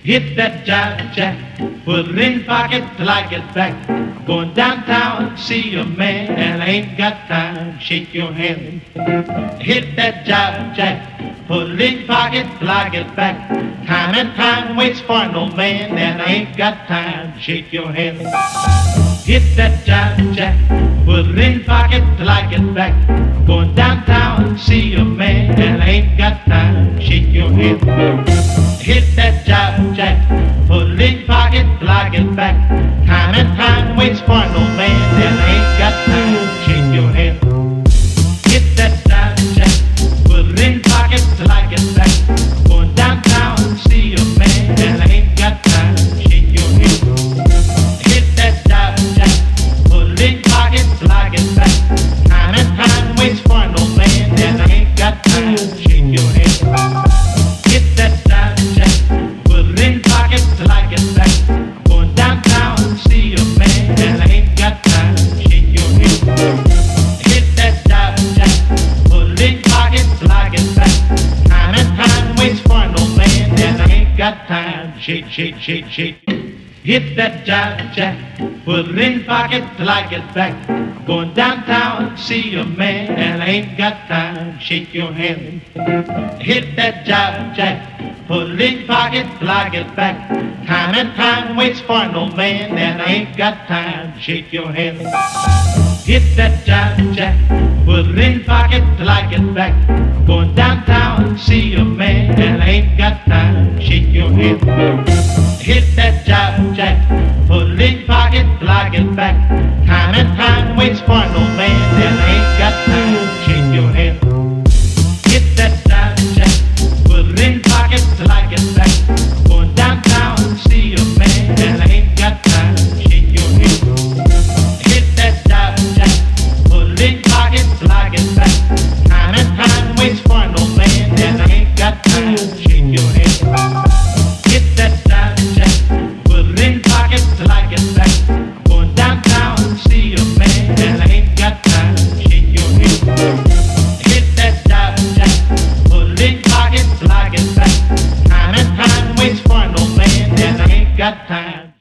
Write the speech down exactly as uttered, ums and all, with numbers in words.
Hit that jive jack, put it in pocket till I get back. Going downtown, see a man, and I ain't got time. Shake your hand. Hit that jive jack, put it in pocket till I get back. Time and time waits for no man, and I ain't got time. Shake your hand. Hit that jive jack, put it in pocket till I get back. Going downtown, see a man, and I ain't got time. Shake your hand. Hit that jive jack, put it in pocket till I get back. Time and time waits for no man, and I ain't got time. Shake your hand. Hit that jive jack, put it in pocket till I get back. Going downtown, see a man, and I ain't got time. Shake your hand. Hit that jive jack, put it in pocket till I get back. Time and time waits for no man, and I ain't got time. Shake your hand. Hit that jive jack, put it in pocket till I get back. Going downtown, see a man, and I ain't got time. Shake your hand. Hit that jive jack, put it in pocket till I get back. Time and time waits for no man, and I ain't got time. Shake, shake, shake, shake. Hit that jive jack, put it in pocket till I get back. Going downtown, see a man, and I ain't got time. Shake your hand. Hit that jive jack, put it in pocket till I get back. Time and time waits for no man, and I ain't got time. Shake your hand. Hit that jive jack, put it in pocket till I get back. Going downtown, see a man, and I ain't got time. Shake your hand. Hit that jive jack, put it in pocket till I get back. Time and time waits for no man, and I ain't got time. Shake your hand. Hit that jive jack, put it in pocket till I get back. Going downtown, see a man, and I ain't got time. Shake your hand. Hit that jive jack, put it in pocket till I get back. Time and time waits for no man, and I ain't got time. Shake your hand. Hit that jive jack, put it in pocket till I get back. Going downtown, see a man, and I ain't got time. Shake your hand. Hit that jive jack, put it in pocket till I get back. Time and time waits for no man, and I ain't got time.